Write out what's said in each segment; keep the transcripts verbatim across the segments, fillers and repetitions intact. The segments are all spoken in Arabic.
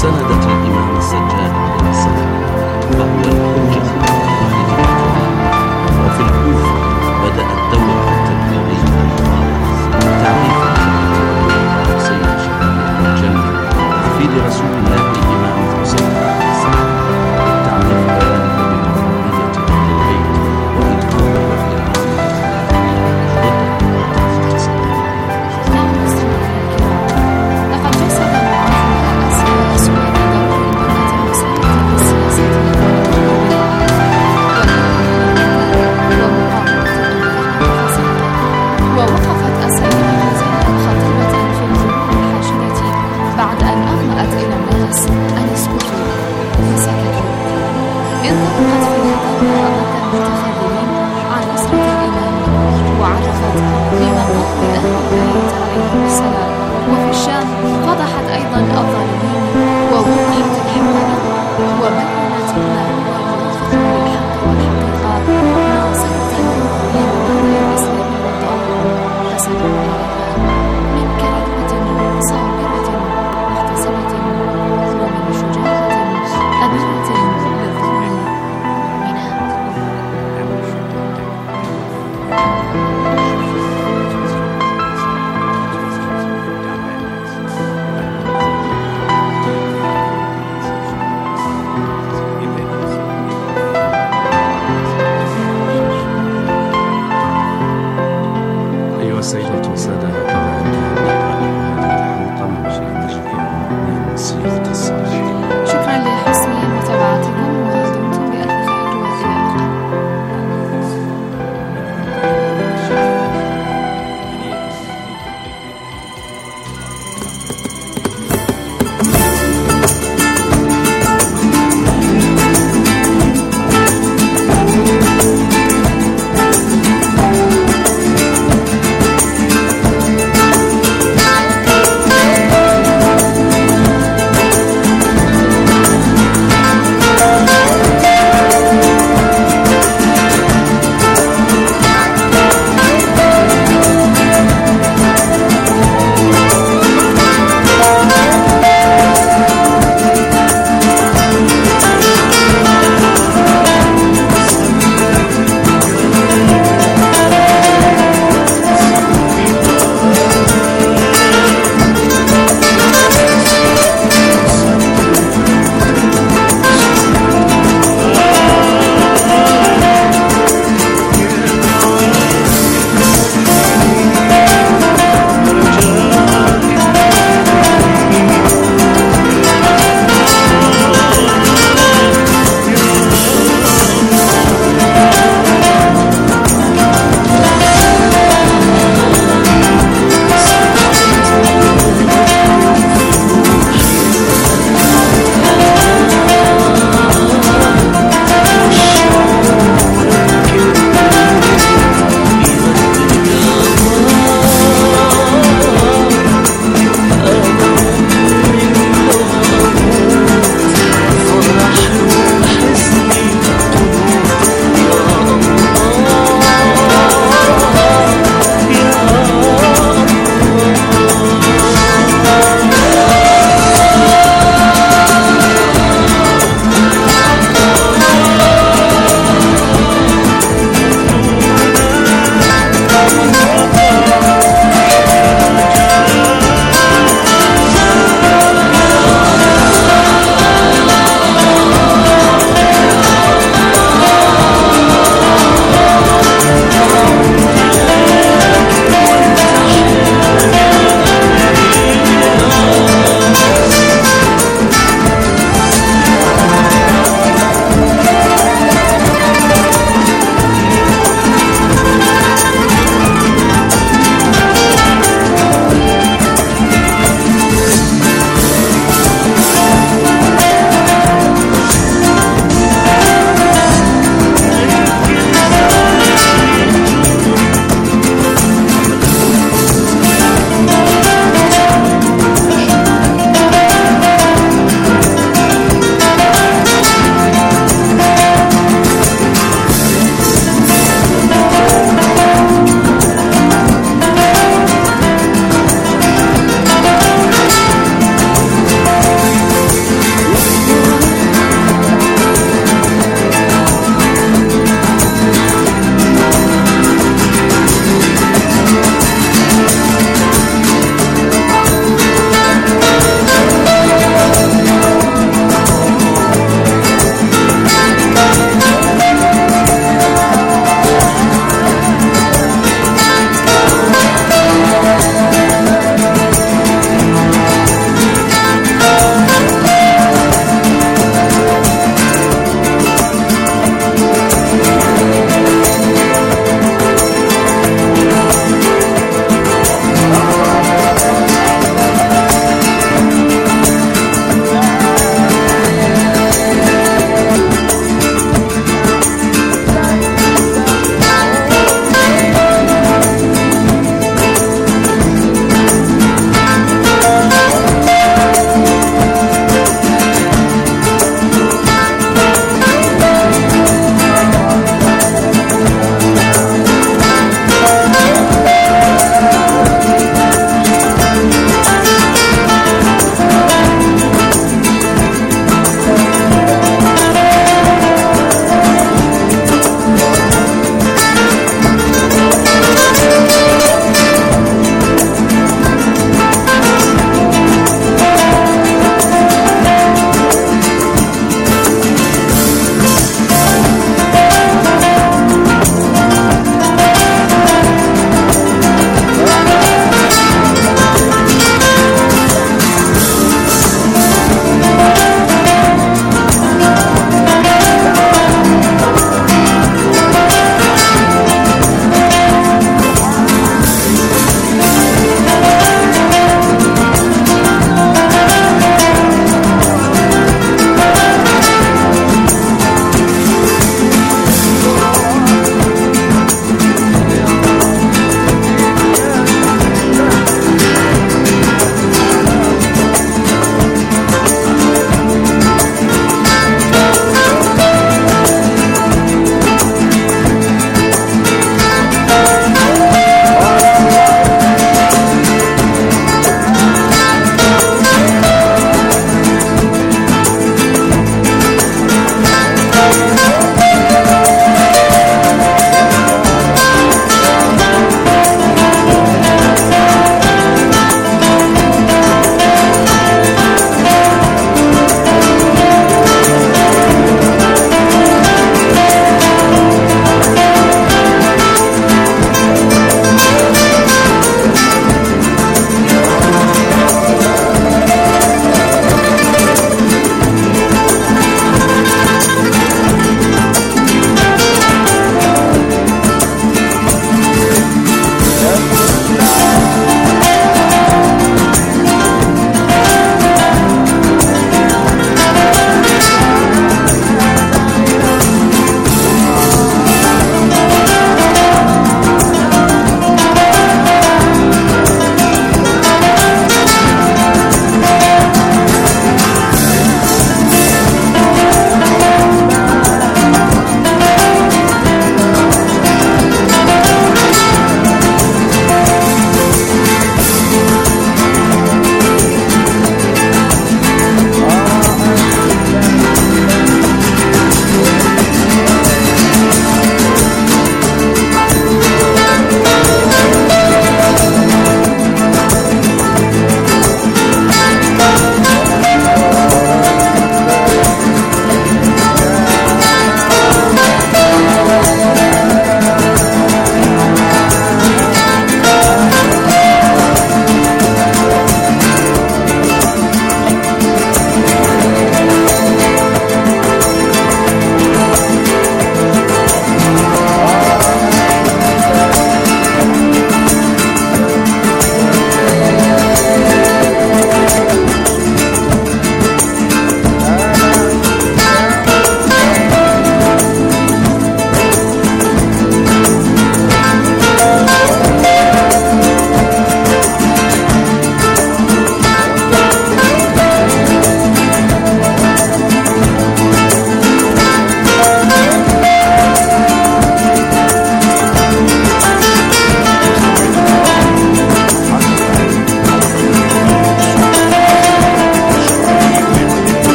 سندت الإمام السجاد بن السلام، فهو الحجة الواحدة. وفي الكوفة بدأت دورة التبليغ الرابعة، تعريف الجنة سيد شباب الجنة، تحفيد رسول الله الإمام الحسين عليه السلام، التعريف كذلك بمفردية أهل البيت وإلهام وإكرام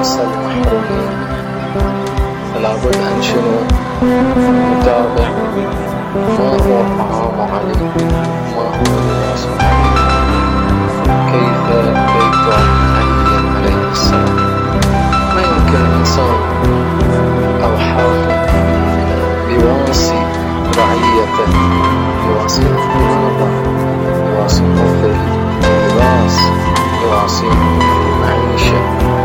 الناس المحرومين، فلا بد أن شنو نتابع ما هو طعام علي، ما هو لباس علي، كيف بيت علي عليه السلام. ما يمكن الإنسان أو حاكم يواسي رعيته، يواسي الرياضة، يواسي في اللباس، يواسيهم في المعيشة،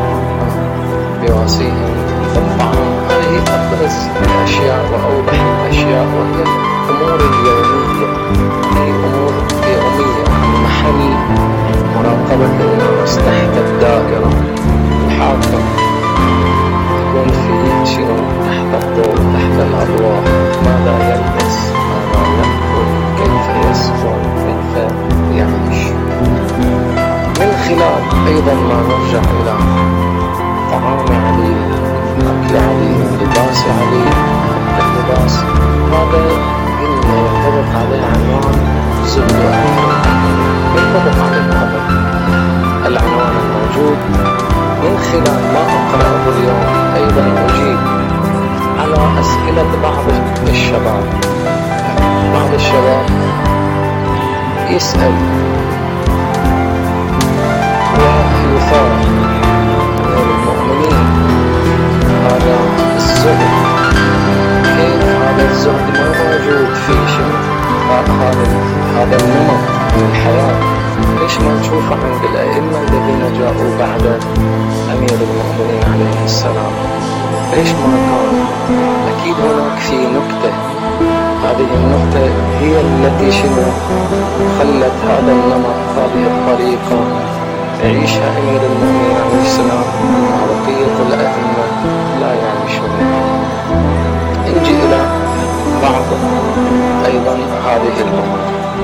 يواسيهم في الطعام. هذه أبرز الأشياء وأوضح الأشياء، وهي الأمور اليومية، هي أمور يومية، محل مراقبة الناس تحت الدائرة. الحاكم يكون في شنو تحت الضوء، تحت الأضواء، ماذا يلبس، ماذا يأكل، كيف يسكن، كيف يعيش، من خلال أيضا ما نرجع إلى طعام علي، أكل علي، لباس علي، اللباس. هذا إنه ينطبق عليه عنوان زهد ينطبق عليه هذا العنوان الموجود. من خلال ما أقرأه اليوم أيضا أجيب على أسئلة بعض الشباب. بعض الشباب يسأل ويثار المؤمنين هذا الزهد، كيف هذا الزهد ما موجود في شيء، هذا هذا النمط من الحياة ليش ما نشوفه عند الأئمة الذين جاءوا بعد أمير المؤمنين عليه السلام؟ ليش ما كان؟ أكيد هناك في نكتة، هذه النكتة هي التي شنو خلت هذا النمط، هذه الطريقة يعيشها أمير المؤمنين عليه السلام، مع بقية الأئمة لا يعيشون. نجي إلى بعض أيضا هذه الأمور.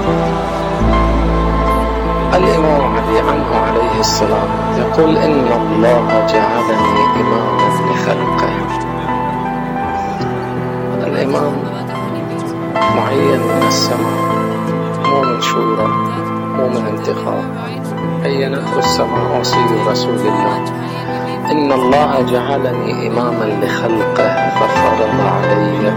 الإمام علي عنه عليه السلام يقول إن الله جعلني إماما لخلقه. الإمام معين من السماء، مو من شورى، مو من انتخاب، عينته السماء وصي رسول الله. إن الله جعلني إماما لخلقه ففرض علي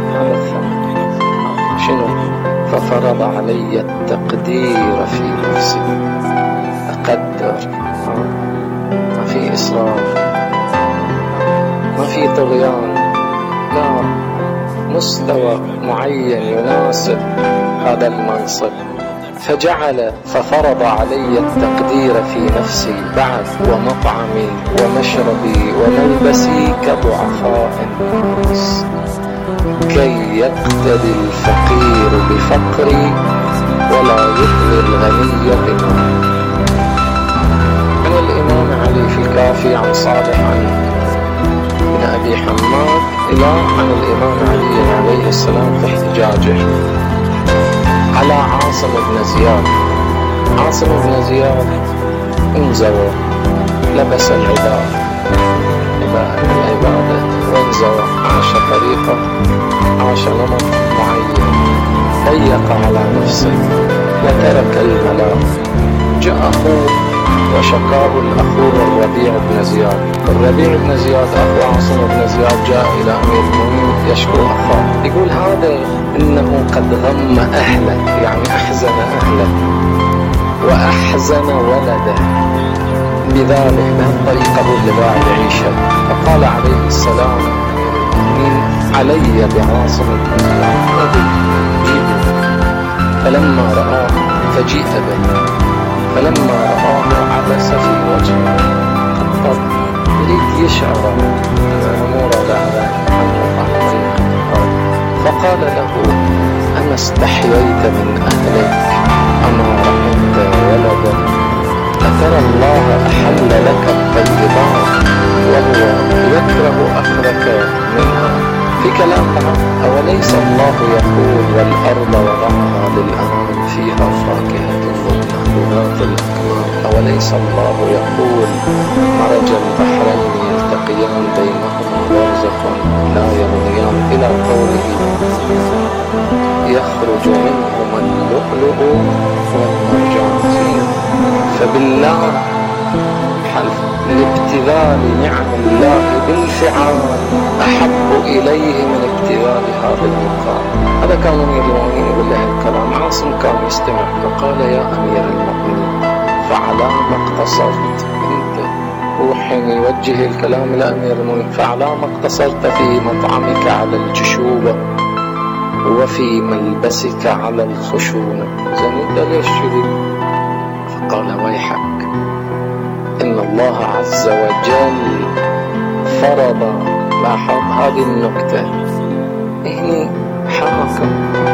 شنو؟ ففرض علي التقدير في نفسي. أقدر، ما في إسراف، ما في طغيان، لا، مستوى معين يناسب هذا المنصب. فجعل ففرض علي التقدير في نفسي بعد ومطعمي ومشربي وملبسي كضعفاء الناس، كي يقتدي الفقير بفقري ولا يطغي الغني بغنى. عن الإمام علي في الكافي عن صالح عن ابن أبي حماد إلى عن الإمام علي عليه السلام في احتجاجه على عاصم بن زياد. عاصم بن زياد انزوى، لبس العبادة العبادة وانزوى، عاش طريقة، عاش نمط معين، ضيق على نفسه وترك الملاء. جاء أخوه وشكاه الأخوه الربيع بن زياد. الربيع بن زياد أخو عاصم بن زياد جاء إلى أمير المؤمنين يشكو أخاه، يقول هذا إنه قد غم أهله، يعني أحزن أهله وأحزن ولده، بذلك بهالطريقة هو اللي قاعد يعيشها. فقال عليه السلام أمير علي بعاصم بن زياد، جيبه. فلما رآه فجيء به، فلما رآه عبس في وجهه، قد يريد يشعر أمور بعد فقال له أما استحييت من أهلك أما رحمت ولدا؟ أترى الله أحل لك الطيبات وهو يكره أخرك منها؟ في كلام معه، أوليس الله يقول والأرض وضعها للأنام فيها فاكهة والنخل الأكمام؟ أوليس الله يقول مرج البحرين يلتقيان بينهما برزخ لا يبغيان، إلى قوله يخرج منهما اللؤلؤ والمرجان. فبالله حلف الابتلاء امتثال نعم الله بالفعال أحب إليه من ابتذال هذا المقام. هذا كان أمير المؤمنين يقول له الكلام. عاصم كان يستمع فقال يا أمير المؤمنين فعلى ما اقتصرت أنت؟ وحين يوجه الكلام لأمير المؤمنين فعلى ما اقتصرت في مطعمك على الجشوبة وفي ملبسك على الخشونة؟ زين أنت ليش شذي؟ فقال ويحك إن الله عز وجل فرض. لاحظ هذه النكتة، هنا حاكم،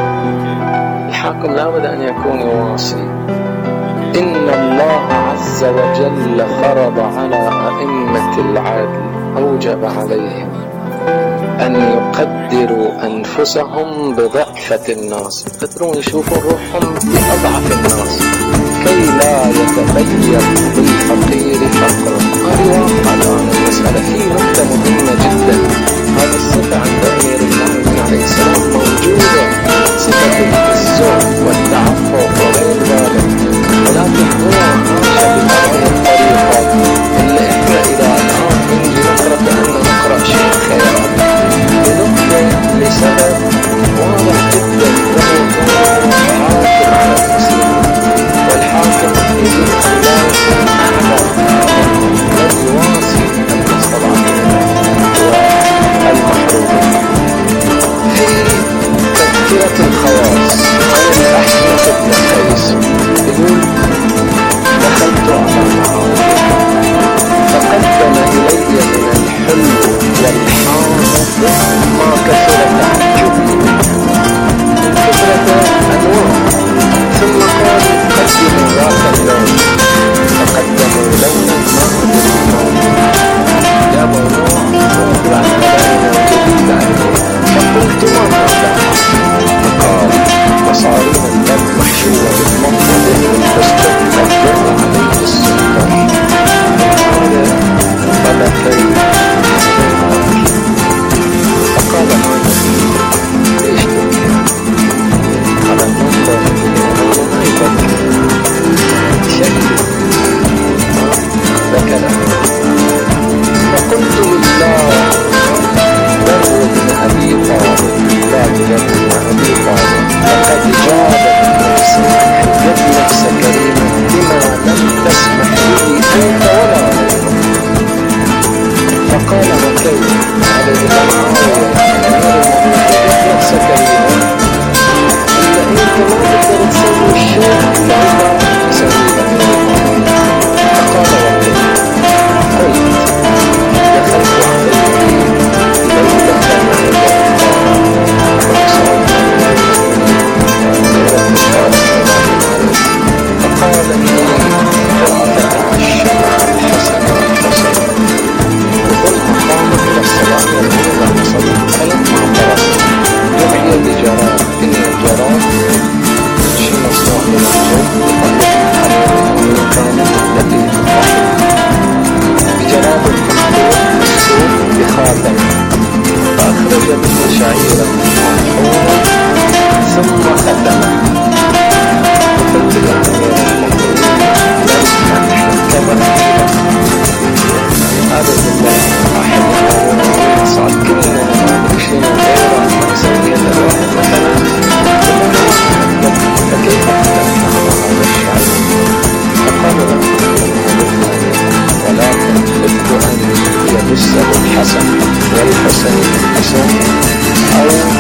الحاكم لابد أن يكون واصي. إن الله عز وجل فرض على أئمة العدل، أوجب عليهم أن يقدروا أنفسهم بضعفة الناس، يقدرون يشوفوا روحهم بأضعف الناس كي لا يتغير بالفقير فقره. هذه واقعة الآن المسألة. في نقطة مهمة جدا، هذه الصفة عند أمير المؤمنين عليه السلام موجودة، صفة الذوق والتعفف وغير ذلك، ولكن هو عاش بهذه الطريقة اللي إحنا إذا الآن نجي نقرأ كأنه نقرأ شيء خيال بنقطة لسبب واضح جدا، وهو حاكم على المسلمين، والحاكم يجب أن لا يكون أعلى الذي يواصي المستضعفين والمحرومين. في تذكرة الخواص عن الأحنف بن قيس يقول دخلت على معاوية فقدم إلي من الحلو والحامض ما كثر تعجبي من كثرة أنواع، ثم قال قدموا ذاك اللون، فقدموا لونا ما أدري ما جابوا نوع وطلع لون جديد عليه، فقلت ما هذا؟ فقال مصارين الدم محشوة بالمنطق والفستق قدروا عليه السكر. هذا فبكي فقال هذا ليش تبكي؟ هذا المنظر هذا ما يبكي شكل ذكر. فقلت لله بر بن أبي طالب لا بر بن أبي طالب لقد جابت نفسي جد نفس كريما بما لم تسمح به أنت ولا غيرك. فقال وكيف عليه معاوية جد نفس كريما إلا أنت ما تقدر تسوي الشيء إلا أنت تسويه أمير المؤمنين. فقال وكيف؟ قلت دخلت عليه ليلة معي فقال لي كنت أتعشى مع الحسن والحسين وقلت قامت إلى الصلاة والنور والصلاة. فلما قرأت دعي بجراد، إن الجراد شيء مصنوع من الجلد كان لطيف رحيم بجراد مخلوق السوق بخاتم، فأخرج منه شعيرا منحورا ثم ختمه. قلت لأمير المؤمنين لن أحكم فيها هذا بالله أحد المؤمنين صار كلنا نعمل شيء غير ما نسوي إلا الواحد مثلا فكيف أحكمت على هذا الشعير؟ فقال له ولكن بدت أن يبسه الحسن والحسين حسن أو